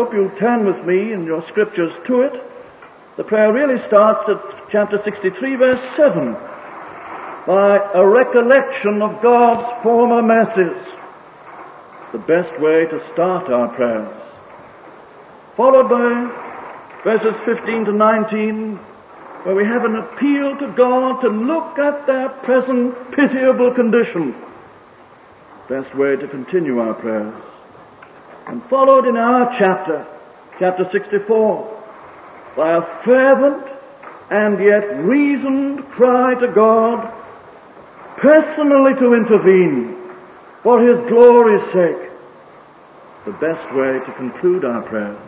hope you'll turn with me in your scriptures to it. The prayer really starts at chapter 63, verse 7, by a recollection of God's former mercies. The best way to start our prayers. Followed by verses 15 to 19, where we have an appeal to God to look at their present pitiable condition. Best way to continue our prayers. And followed in our chapter 64, by a fervent and yet reasoned cry to God, personally to intervene for His glory's sake. The best way to conclude our prayers.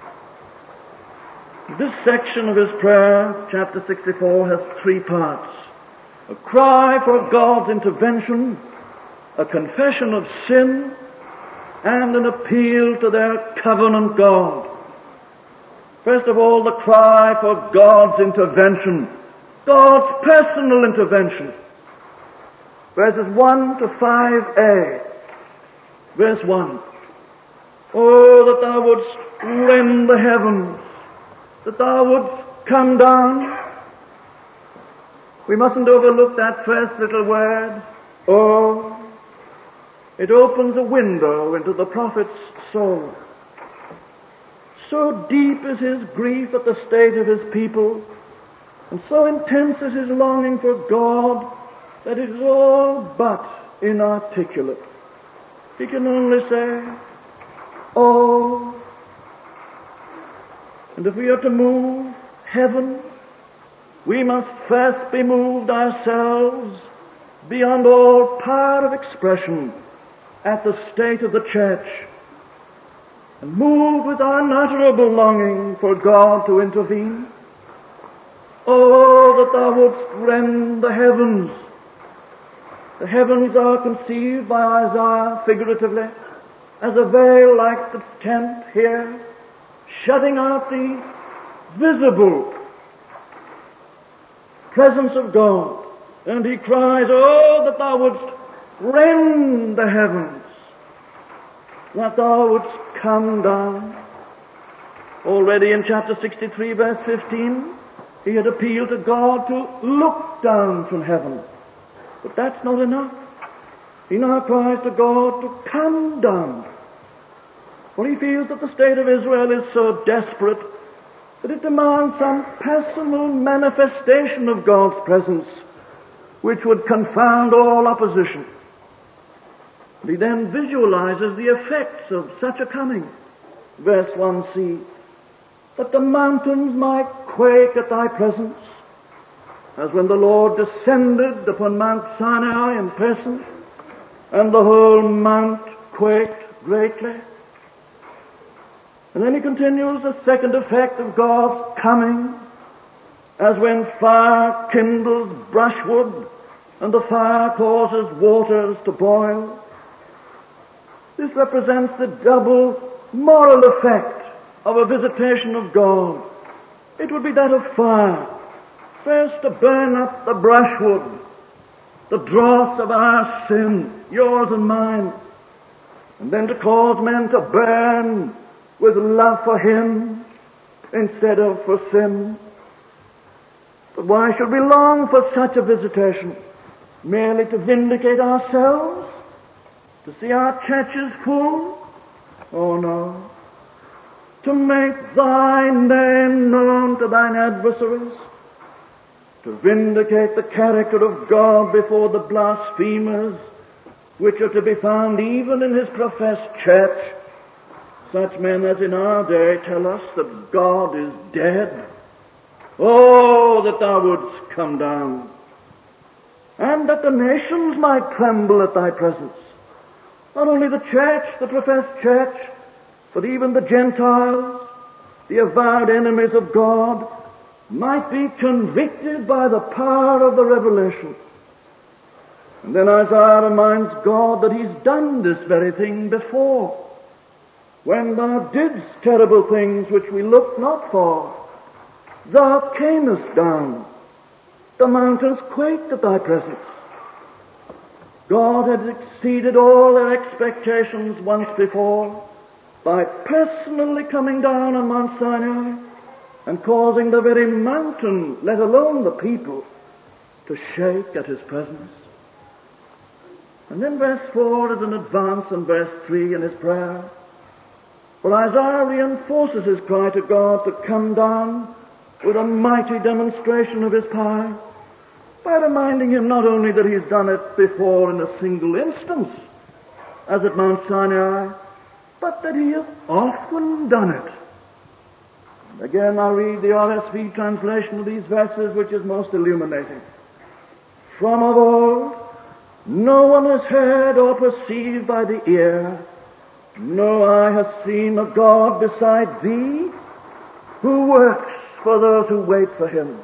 This section of his prayer, chapter 64, has three parts. A cry for God's intervention, a confession of sin, and an appeal to their covenant God. First of all, the cry for God's intervention, God's personal intervention. Verses 1 to 5a. Verse 1. Oh, that thou wouldst rend the heavens, that thou wouldst come down. We mustn't overlook that first little word, oh. It opens a window into the prophet's soul. So deep is his grief at the state of his people, and so intense is his longing for God, that it is all but inarticulate. He can only say, oh. And if we are to move heaven, we must first be moved ourselves beyond all power of expression at the state of the church, and move with unutterable longing for God to intervene. Oh, that thou wouldst rend the heavens. The heavens are conceived by Isaiah figuratively as a veil like the tent here, shutting out the visible presence of God. And he cries, oh, that thou wouldst rend the heavens, that thou wouldst come down. Already in chapter 63, verse 15, he had appealed to God to look down from heaven. But that's not enough. He now cries to God to come down. For he feels that the state of Israel is so desperate that it demands some personal manifestation of God's presence which would confound all opposition. He then visualizes the effects of such a coming. Verse 1c, that the mountains might quake at thy presence, as when the Lord descended upon Mount Sinai in person, and the whole mount quaked greatly. And then he continues the second effect of God's coming, as when fire kindles brushwood, and the fire causes waters to boil. This represents the double moral effect of a visitation of God. It would be that of fire. First to burn up the brushwood, the dross of our sin, yours and mine, and then to cause men to burn with love for Him instead of for sin. But why should we long for such a visitation? Merely to vindicate ourselves? To see our churches full? Oh no. To make thy name known to thine adversaries? To vindicate the character of God before the blasphemers, which are to be found even in His professed church? Such men as in our day tell us that God is dead. Oh, that thou wouldst come down, and that the nations might tremble at thy presence. Not only the church, the professed church, but even the Gentiles, the avowed enemies of God, might be convicted by the power of the revelation. And then Isaiah reminds God that He's done this very thing before. When thou didst terrible things which we looked not for, thou camest down. The mountains quaked at thy presence. God had exceeded all their expectations once before, by personally coming down on Mount Sinai and causing the very mountain, let alone the people, to shake at his presence. And then verse 4 is an advance on verse 3 in his prayer. For Isaiah reinforces his cry to God to come down with a mighty demonstration of his power by reminding him not only that he's done it before in a single instance, as at Mount Sinai, but that he has often done it. And again, I read the RSV translation of these verses, which is most illuminating. From of old, no one has heard or perceived by the ear, no eye has seen a God beside thee, who works for those who wait for him.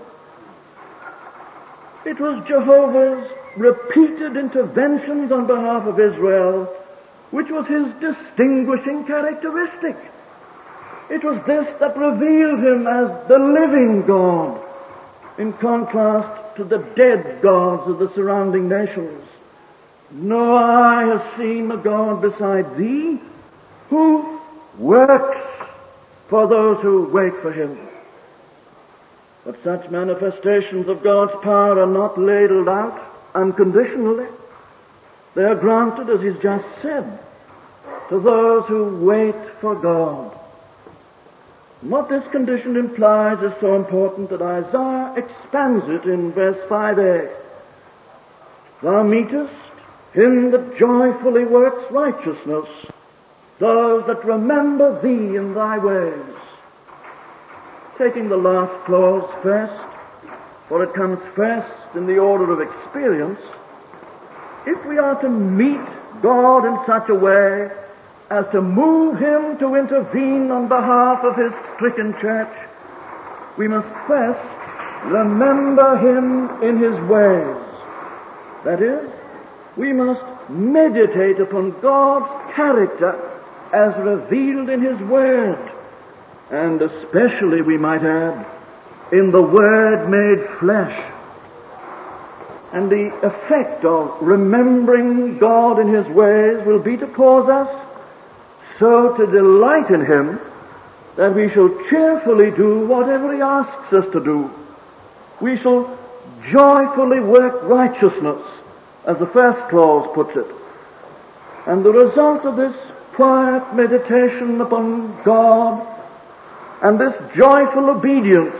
It was Jehovah's repeated interventions on behalf of Israel which was his distinguishing characteristic. It was this that revealed him as the living God, in contrast to the dead gods of the surrounding nations. No eye has seen a God beside thee, who works for those who wait for him. But such manifestations of God's power are not ladled out unconditionally. They are granted, as he's just said, to those who wait for God. And what this condition implies is so important that Isaiah expands it in verse 5a. Thou meetest him that joyfully works righteousness, those that remember thee in thy ways. Taking the last clause first, for it comes first in the order of experience, if we are to meet God in such a way as to move him to intervene on behalf of his stricken church, we must first remember him in his ways. That is, we must meditate upon God's character as revealed in his word, and especially, we might add, in the Word made flesh. And the effect of remembering God in his ways will be to cause us so to delight in him that we shall cheerfully do whatever he asks us to do. We shall joyfully work righteousness, as the first clause puts it. And the result of this quiet meditation upon God and this joyful obedience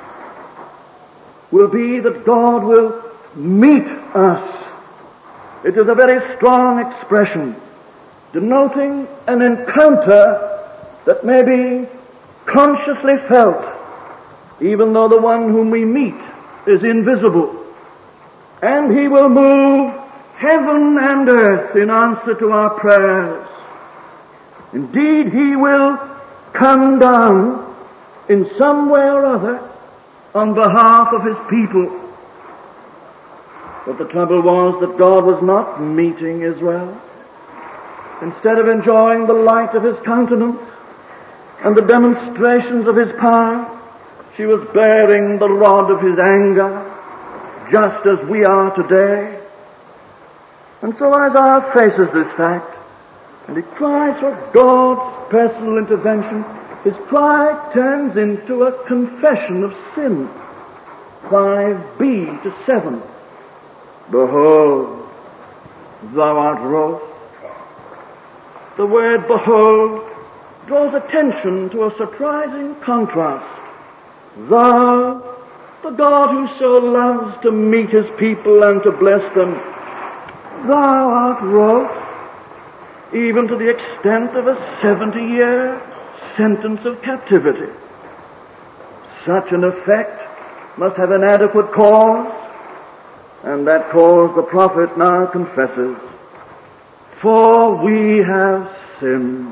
will be that God will meet us. It is a very strong expression, denoting an encounter that may be consciously felt, even though the one whom we meet is invisible. And he will move heaven and earth in answer to our prayers. Indeed, he will come down in some way or other on behalf of his people. But the trouble was that God was not meeting Israel. Instead of enjoying the light of his countenance and the demonstrations of his power, she was bearing the rod of his anger, just as we are today. And so Isaiah faces this fact, and he cries for God's personal intervention. His cry turns into a confession of sin. 5b to 7. Behold, thou art wroth. The word behold draws attention to a surprising contrast. Thou, the God who so loves to meet his people and to bless them, thou art wroth, even to the extent of a 70-year sentence of captivity. Such an effect must have an adequate cause, and that cause the prophet now confesses. For we have sinned.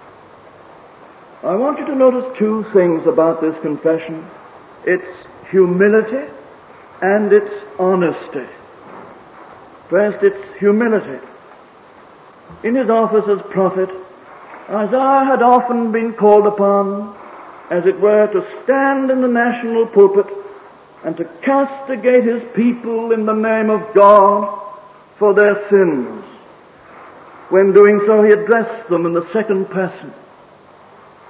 I want you to notice two things about this confession: its humility and its honesty. First, its humility. In his office as prophet, Isaiah had often been called upon, as it were, to stand in the national pulpit and to castigate his people in the name of God for their sins. When doing so, he addressed them in the second person.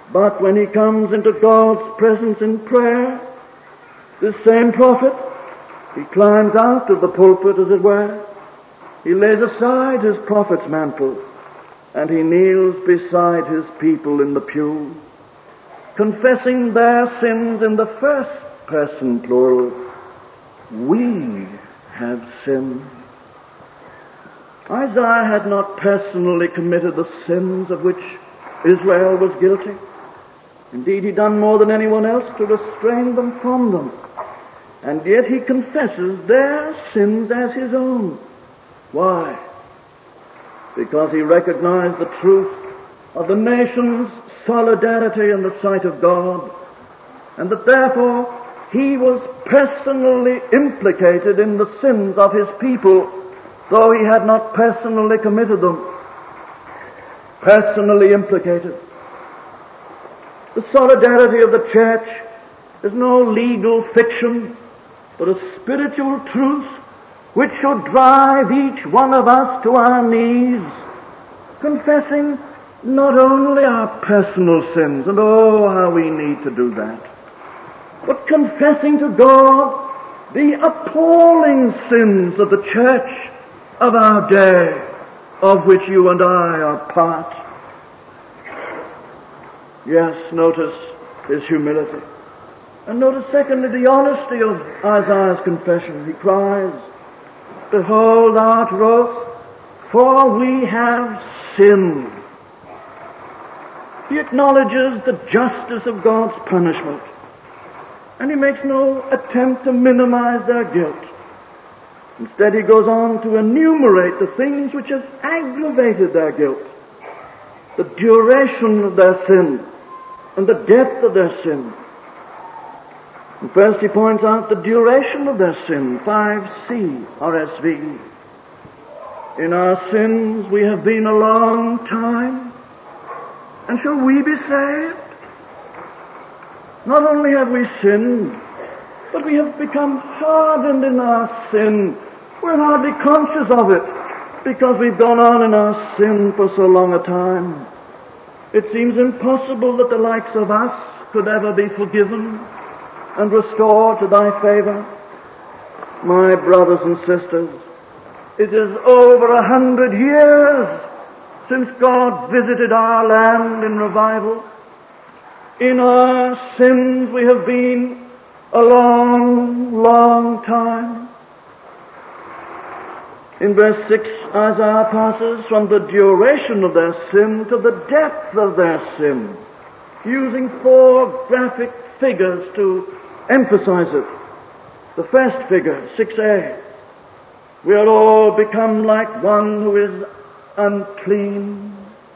But when he comes into God's presence in prayer, this same prophet, he climbs out of the pulpit, as it were. He lays aside his prophet's mantle, and he kneels beside his people in the pew, confessing their sins in the first person plural. We have sinned. Isaiah had not personally committed the sins of which Israel was guilty. Indeed, he'd done more than anyone else to restrain them from them. And yet he confesses their sins as his own. Why? Because he recognized the truth of the nation's solidarity in the sight of God, and that therefore he was personally implicated in the sins of his people, though he had not personally committed them. Personally implicated. The solidarity of the church is no legal fiction, but a spiritual truth which should drive each one of us to our knees, confessing not only our personal sins, and oh, how we need to do that, but confessing to God the appalling sins of the church of our day, of which you and I are part. Yes, notice his humility. And notice, secondly, the honesty of Isaiah's confession. He cries, "Behold, thou art wroth, for we have sinned." He acknowledges the justice of God's punishment, and he makes no attempt to minimize their guilt. Instead, he goes on to enumerate the things which have aggravated their guilt, the duration of their sin, and the depth of their sin. And first he points out the duration of their sin, 5C, RSV. In our sins we have been a long time, and shall we be saved? Not only have we sinned, but we have become hardened in our sin. We're hardly conscious of it, because we've gone on in our sin for so long a time. It seems impossible that the likes of us could ever be forgiven and restored to thy favor. My brothers and sisters, it is over 100 years since God visited our land in revival. In our sins we have been a long, long time. In verse 6, Isaiah passes from the duration of their sin to the depth of their sin, using 4 graphic figures to emphasize it. The first figure, 6a, we are all become like one who is unclean.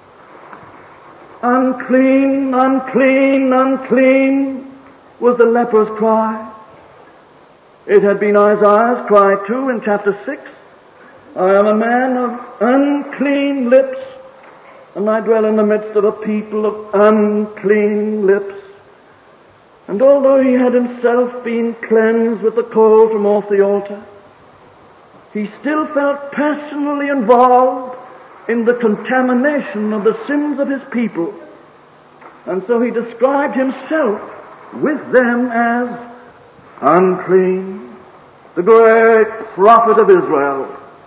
Unclean, unclean, unclean was the leper's cry. It had been Isaiah's cry too in chapter 6. I am a man of unclean lips, and I dwell in the midst of a people of unclean lips. And although he had himself been cleansed with the coal from off the altar, he still felt personally involved in the contamination of the sins of his people. And so he described himself with them as unclean. The great prophet of Israel,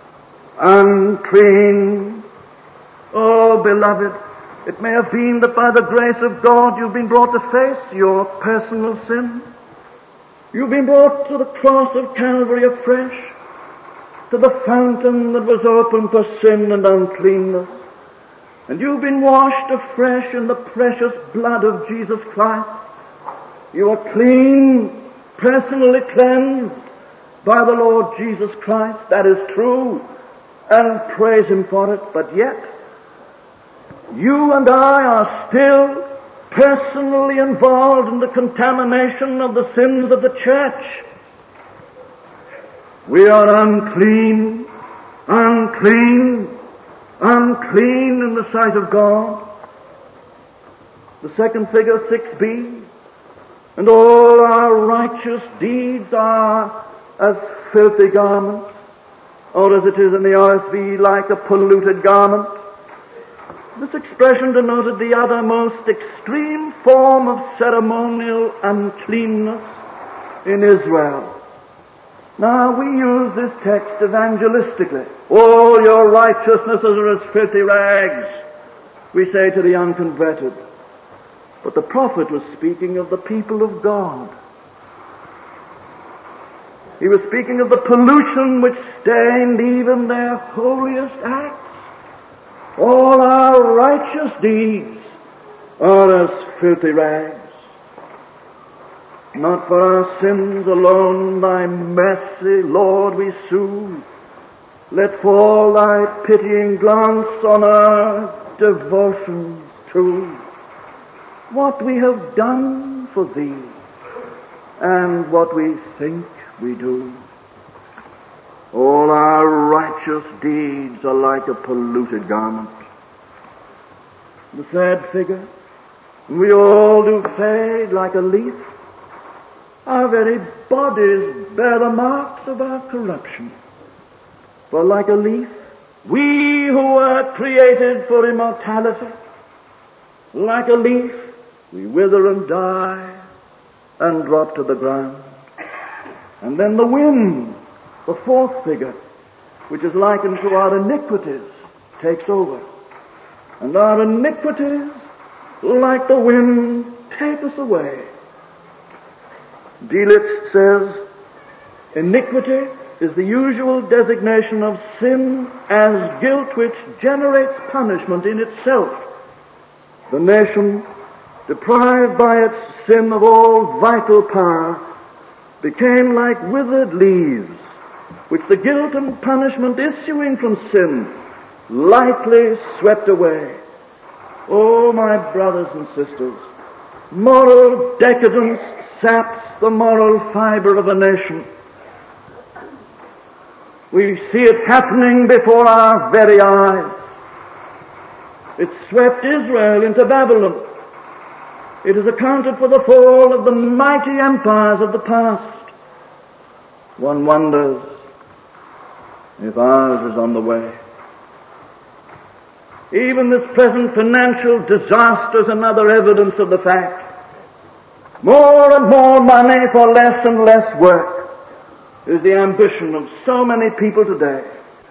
unclean. Oh, beloved, it may have been that by the grace of God you've been brought to face your personal sin. You've been brought to the cross of Calvary afresh, to the fountain that was open for sin and uncleanness. And you've been washed afresh in the precious blood of Jesus Christ. You are clean, personally cleansed by the Lord Jesus Christ. That is true, and praise Him for it. But yet, you and I are still personally involved in the contamination of the sins of the church. We are unclean, unclean, unclean in the sight of God. The second figure, 6b, and all our righteous deeds are as filthy garments, or as it is in the RSV, like a polluted garment. This expression denoted the other most extreme form of ceremonial uncleanness in Israel. Now, we use this text evangelistically. All your righteousnesses are as filthy rags, we say to the unconverted. But the prophet was speaking of the people of God. He was speaking of the pollution which stained even their holiest acts. All our righteous deeds are as filthy rags. Not for our sins alone, thy mercy, Lord, we sue. Let fall thy pitying glance on our devotions too. What we have done for thee, and what we think we do. All our righteous deeds are like a polluted garment. The sad figure, we all do fade like a leaf. Our very bodies bear the marks of our corruption. For like a leaf, we who were created for immortality, like a leaf, we wither and die and drop to the ground. And then the wind, the fourth figure, which is likened to our iniquities, takes over. And our iniquities, like the wind, take us away. Delitzsch says, iniquity is the usual designation of sin as guilt which generates punishment in itself. The nation, deprived by its sin of all vital power, became like withered leaves, which the guilt and punishment issuing from sin lightly swept away. Oh, my brothers and sisters, moral decadence saps the moral fiber of a nation. We see it happening before our very eyes. It swept Israel into Babylon. It has accounted for the fall of the mighty empires of the past. One wonders if ours is on the way. Even this present financial disaster is another evidence of the fact. More and more money for less and less work is the ambition of so many people today.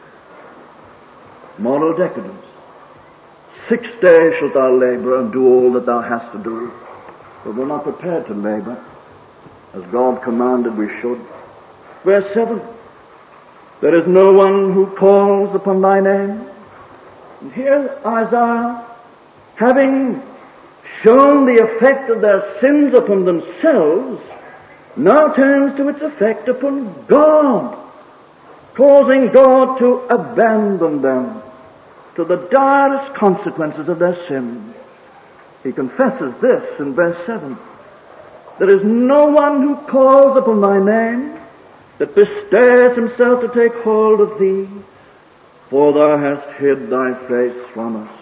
Moral decadence. 6 days shalt thou labor and do all that thou hast to do. But we're not prepared to labor as God commanded we should. Verse 7. There is no one who calls upon thy name. And here Isaiah, having shown the effect of their sins upon themselves, now turns to its effect upon God, causing God to abandon them to the direst consequences of their sin. He confesses this in verse 7. There is no one who calls upon thy name, that bestirs himself to take hold of thee, for thou hast hid thy face from us.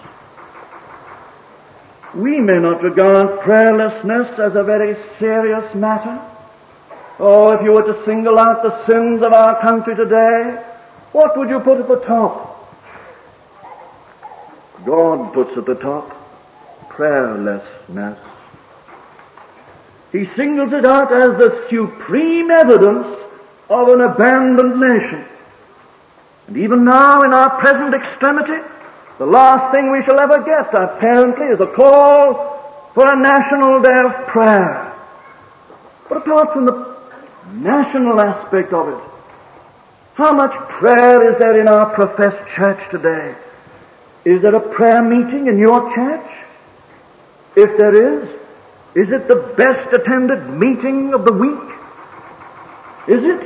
We may not regard prayerlessness as a very serious matter. Oh, if you were to single out the sins of our country today, what would you put at the top? God puts at the top prayerlessness. He singles it out as the supreme evidence of an abandoned nation. And even now, in our present extremity, the last thing we shall ever get, apparently, is a call for a national day of prayer. But apart from the national aspect of it, how much prayer is there in our professed church today? Is there a prayer meeting in your church? If there is it the best attended meeting of the week? Is it?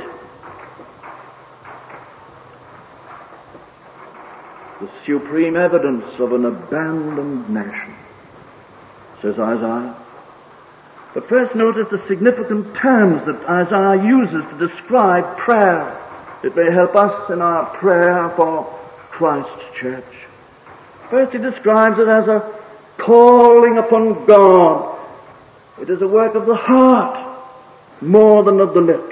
The supreme evidence of an abandoned nation, says Isaiah. But first notice the significant terms that Isaiah uses to describe prayer. It may help us in our prayer for Christ's church. First, he describes it as a calling upon God. It is a work of the heart more than of the lips.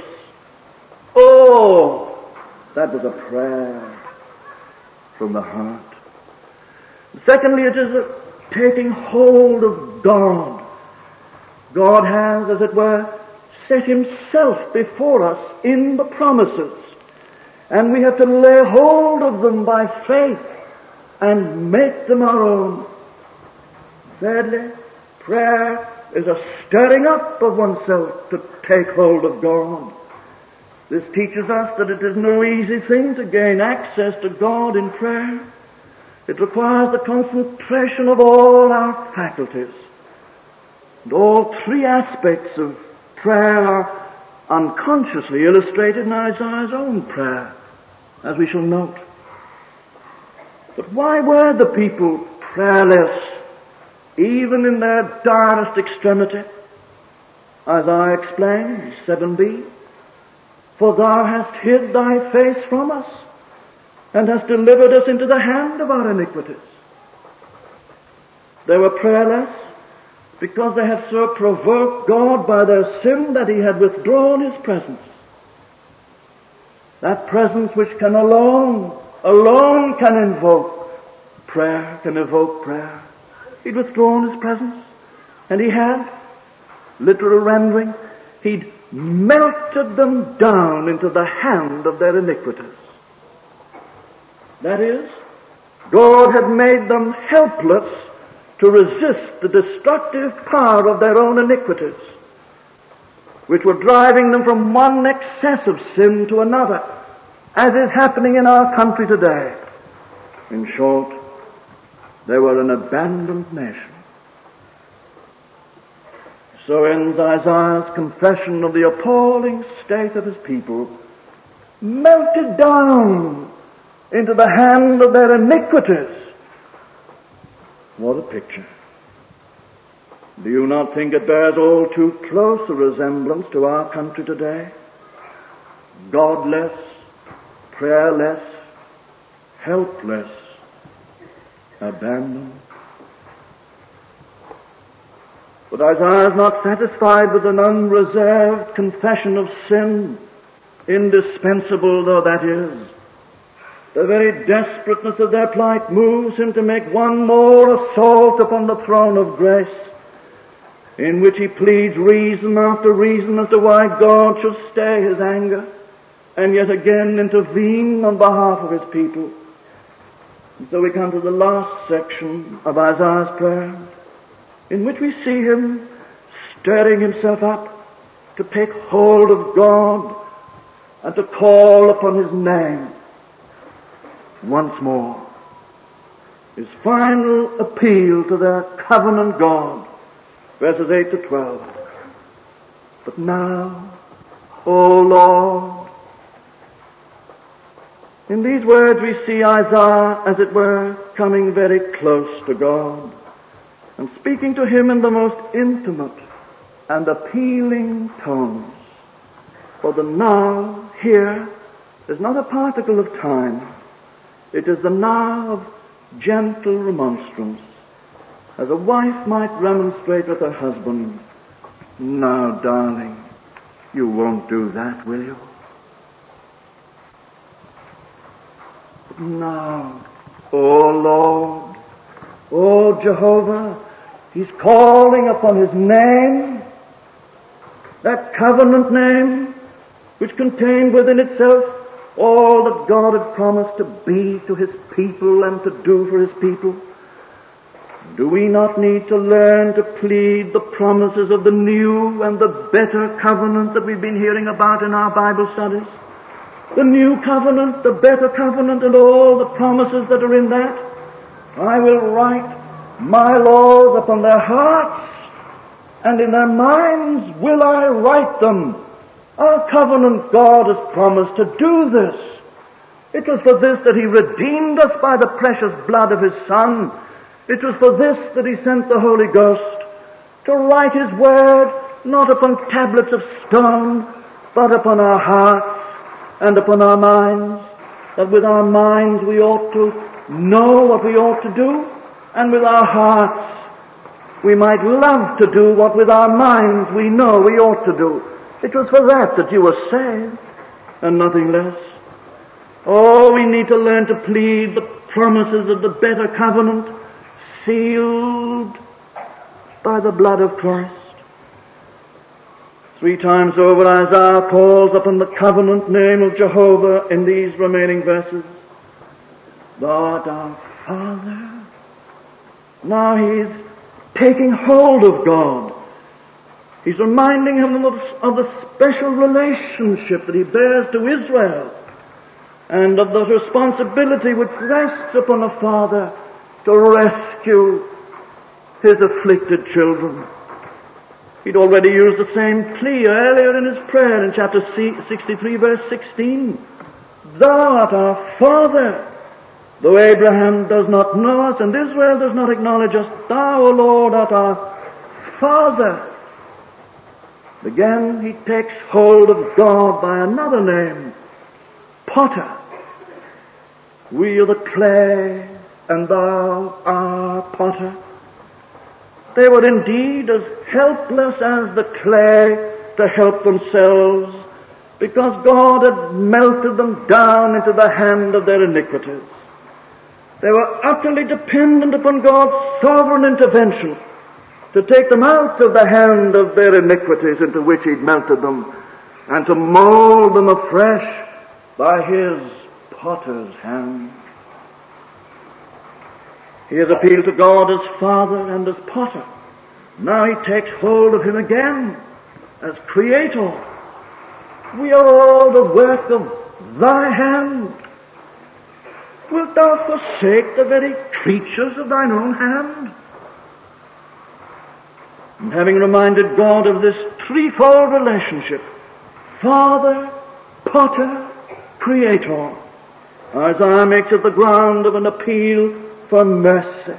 Oh, that was a prayer from the heart. Secondly, it is a taking hold of God. God has, as it were, set himself before us in the promises, and we have to lay hold of them by faith and make them our own. Thirdly, prayer is a stirring up of oneself to take hold of God. This teaches us that it is no easy thing to gain access to God in prayer. It requires the concentration of all our faculties. And all three aspects of prayer are unconsciously illustrated in Isaiah's own prayer, as we shall note. But why were the people prayerless, even in their direst extremity? Isaiah explains, 7b, "For thou hast hid thy face from us, and hast delivered us into the hand of our iniquities." They were prayerless because they had so provoked God by their sin that he had withdrawn his presence. That presence which can alone can invoke prayer, can evoke prayer. He'd withdrawn his presence, and he had, literal rendering, he'd melted them down into the hand of their iniquities. That is, God had made them helpless to resist the destructive power of their own iniquities, which were driving them from one excess of sin to another, as is happening in our country today. In short, they were an abandoned nation. So ends Isaiah's confession of the appalling state of his people, melted down into the hand of their iniquities. What a picture. Do you not think it bears all too close a resemblance to our country today? Godless, prayerless, helpless, abandoned. But Isaiah is not satisfied with an unreserved confession of sin, indispensable though that is. The very desperateness of their plight moves him to make one more assault upon the throne of grace, in which he pleads reason after reason as to why God should stay his anger and yet again intervene on behalf of his people. And so we come to the last section of Isaiah's prayer, in which we see him stirring himself up to take hold of God and to call upon his name once more. His final appeal to their covenant God, verses 8 to 12. "But now, O Lord," in these words we see Isaiah, as it were, coming very close to God and speaking to him in the most intimate and appealing tones. For the now here is not a particle of time. It is the now of gentle remonstrance, as a wife might remonstrate with her husband. "Now, darling, you won't do that, will you? Now, O Lord, O Jehovah," he's calling upon his name, that covenant name which contained within itself all that God had promised to be to his people and to do for his people. Do we not need to learn to plead the promises of the new and the better covenant that we've been hearing about in our Bible studies? The new covenant, the better covenant, and all the promises that are in that. "I will write my laws upon their hearts, and in their minds will I write them." Our covenant God has promised to do this. It was for this that he redeemed us by the precious blood of his Son. It was for this that he sent the Holy Ghost, to write his word not upon tablets of stone, but upon our hearts and upon our minds, that with our minds we ought to know what we ought to do, and with our hearts we might love to do what with our minds we know we ought to do. It was for that you were saved, and nothing less. Oh, we need to learn to plead the promises of the better covenant sealed by the blood of Christ. 3 times over Isaiah calls upon the covenant name of Jehovah in these remaining verses. Thou art our Father. Now he's taking hold of God. He's reminding him of the special relationship that he bears to Israel and of the responsibility which rests upon a father to rescue his afflicted children. He'd already used the same plea earlier in his prayer in chapter 63, verse 16. Thou art our Father. Though Abraham does not know us and Israel does not acknowledge us, thou, O Lord, art our Father. Again, he takes hold of God by another name, Potter. We are the clay, and thou art potter. They were indeed as helpless as the clay to help themselves, because God had melted them down into the hand of their iniquities. They were utterly dependent upon God's sovereign intervention to take them out of the hand of their iniquities into which He'd melted them, and to mold them afresh by His potter's hand. He has appealed to God as Father and as Potter. Now He takes hold of Him again as Creator. We are all the work of Thy hand. Wilt Thou forsake the very creatures of Thine own hand? And having reminded God of this threefold relationship, Father, Potter, Creator, Isaiah makes it the ground of an appeal for mercy.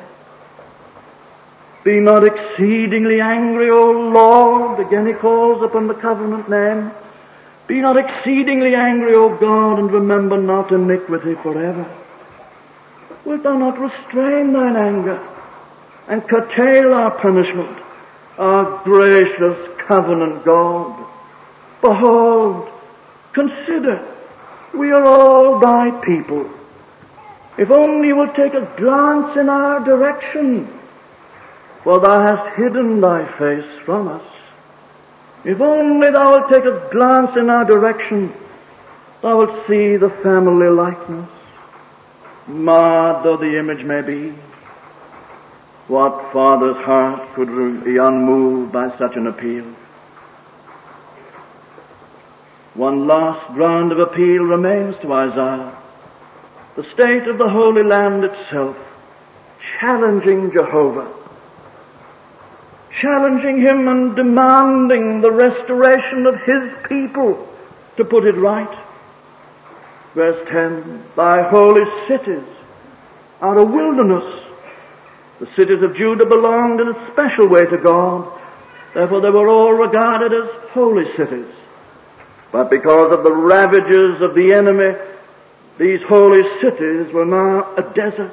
Be not exceedingly angry, O Lord. Again he calls upon the covenant name. Be not exceedingly angry, O God, and remember not iniquity forever. Wilt Thou not restrain Thine anger and curtail our punishment, our gracious covenant God? Behold, consider, we are all Thy people. If only you will take a glance in our direction, for Thou hast hidden Thy face from us. If only Thou wilt take a glance in our direction, Thou wilt see the family likeness. Marred though the image may be, what father's heart could be unmoved by such an appeal? One last ground of appeal remains to Isaiah. The state of the Holy Land itself, challenging Jehovah, challenging Him and demanding the restoration of His people to put it right. Verse 10, Thy holy cities are a wilderness. The cities of Judah belonged in a special way to God. Therefore they were all regarded as holy cities. But because of the ravages of the enemy, these holy cities were now a desert.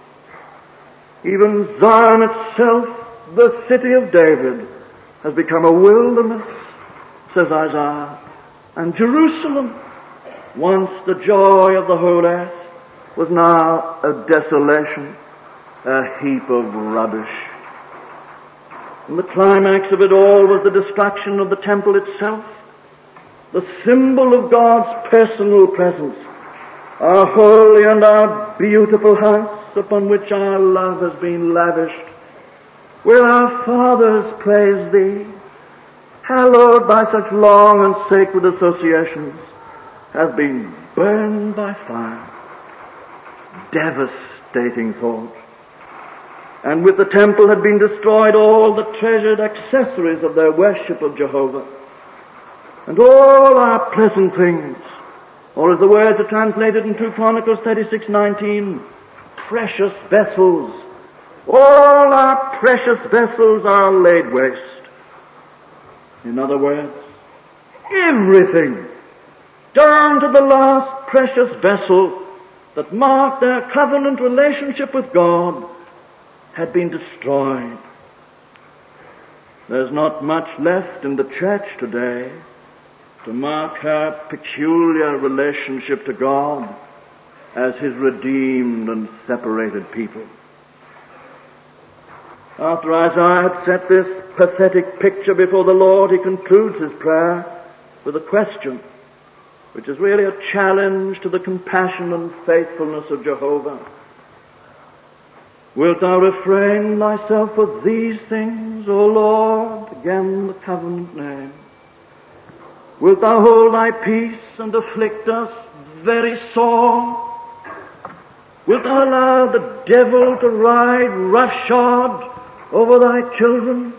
Even Zion itself, the city of David, has become a wilderness, says Isaiah. And Jerusalem, once the joy of the whole earth, was now a desolation, a heap of rubbish. And the climax of it all was the destruction of the temple itself, the symbol of God's personal presence, our holy and our beautiful house upon which our love has been lavished, where our fathers praise Thee, hallowed by such long and sacred associations, has been burned by fire. Devastating thought. And with the temple had been destroyed all the treasured accessories of their worship of Jehovah, and all our pleasant things, or as the words are translated in 2 Chronicles 36:19, precious vessels. All our precious vessels are laid waste. In other words, everything, down to the last precious vessel that marked their covenant relationship with God, had been destroyed. There's not much left in the church today to mark her peculiar relationship to God as His redeemed and separated people. After Isaiah had set this pathetic picture before the Lord, he concludes his prayer with a question, which is really a challenge to the compassion and faithfulness of Jehovah. Wilt thou refrain thyself for these things, O Lord? Again the covenant name. Wilt thou hold thy peace and afflict us very sore? Wilt thou allow the devil to ride roughshod over thy children?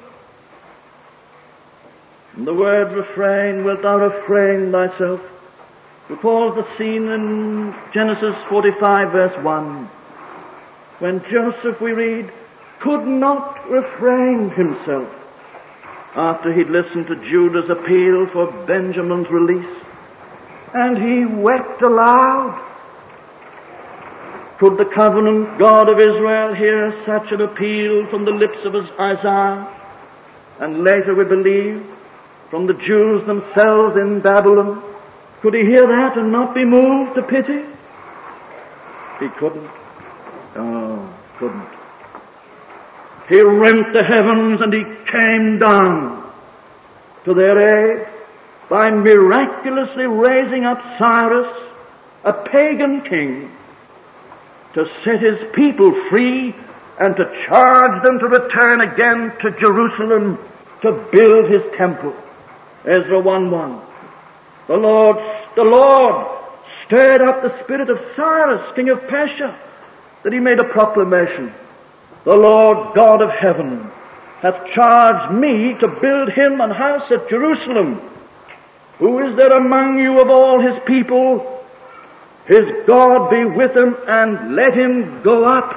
And the word refrain, wilt thou refrain thyself, recalls the scene in Genesis 45 verse 1, when Joseph, we read, could not refrain himself after he'd listened to Judah's appeal for Benjamin's release, and he wept aloud. Could the covenant God of Israel hear such an appeal from the lips of Isaiah, and later we believe from the Jews themselves in Babylon? Could he hear that and not be moved to pity? He couldn't. Oh, couldn't. He rent the heavens and he came down to their aid by miraculously raising up Cyrus, a pagan king, to set his people free and to charge them to return again to Jerusalem to build his temple. Ezra 1:1. The Lord stirred up the spirit of Cyrus, king of Persia, that he made a proclamation. The Lord God of heaven hath charged me to build him an house at Jerusalem. Who is there among you of all his people? His God be with him, and let him go up.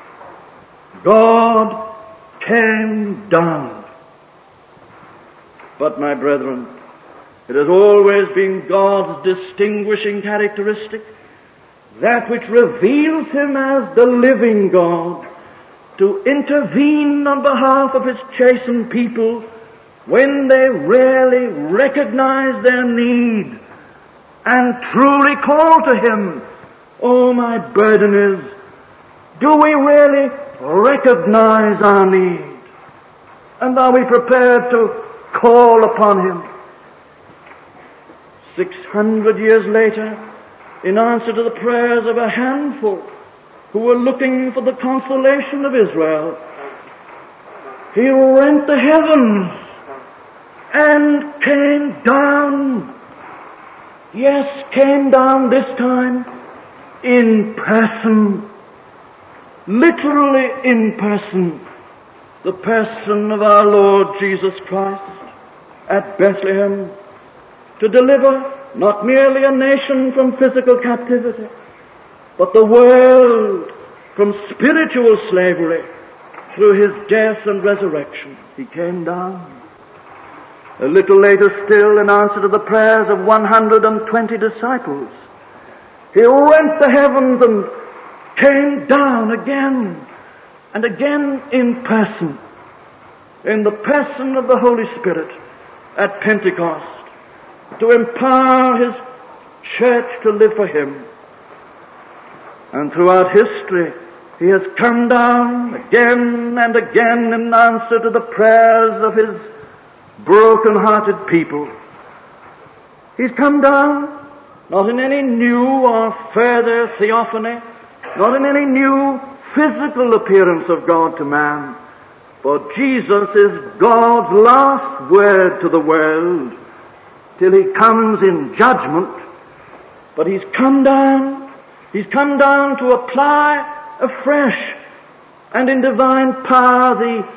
God came down. But my brethren, it has always been God's distinguishing characteristic, that which reveals him as the living God, to intervene on behalf of his chastened people when they really recognize their need and truly call to him. Oh, my burden is, do we really recognize our need? And are we prepared to call upon him? 600 years later, in answer to the prayers of a handful who were looking for the consolation of Israel, he rent the heavens and came down. Yes, came down this time in person, literally in person, the person of our Lord Jesus Christ at Bethlehem, to deliver not merely a nation from physical captivity, but the world from spiritual slavery through his death and resurrection. He came down. A little later still, in answer to the prayers of 120 disciples, he rent the heavens and came down again and again in person, in the person of the Holy Spirit at Pentecost, to empower his church to live for him. And throughout history, he has come down again and again in answer to the prayers of his broken-hearted people. He's come down not in any new or further theophany, not in any new physical appearance of God to man, for Jesus is God's last word to the world till he comes in judgment. But he's come down to apply afresh and in divine power the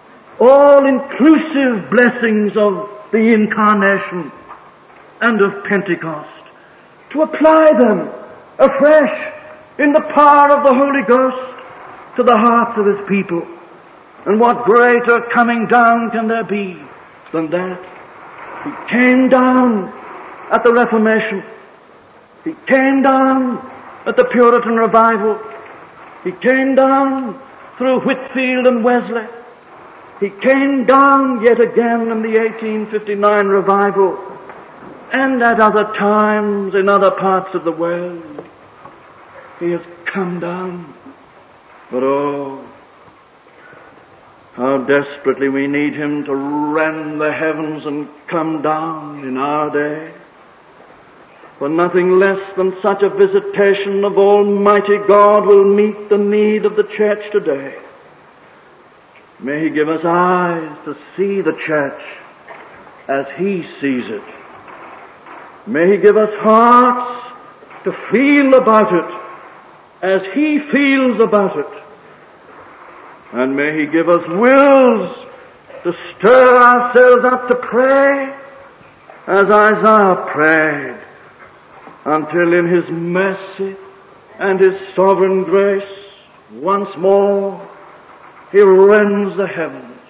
all-inclusive blessings of the Incarnation and of Pentecost, to apply them afresh in the power of the Holy Ghost to the hearts of his people. And what greater coming down can there be than that? He came down at the Reformation. He came down at the Puritan revival. He came down through Whitefield and Wesley. He came down yet again in the 1859 revival, and at other times in other parts of the world. He has come down. But oh, How desperately we need Him to rend the heavens and come down in our day. For nothing less than such a visitation of Almighty God will meet the need of the church today. May He give us eyes to see the church as He sees it. May He give us hearts to feel about it as He feels about it. And may He give us wills to stir ourselves up to pray as Isaiah prayed, until in His mercy and His sovereign grace once more He rends the heavens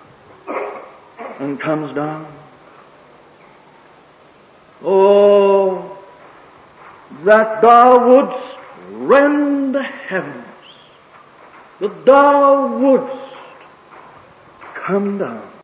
and comes down. Oh, that Thou wouldst rend the heavens, that Thou wouldst come down.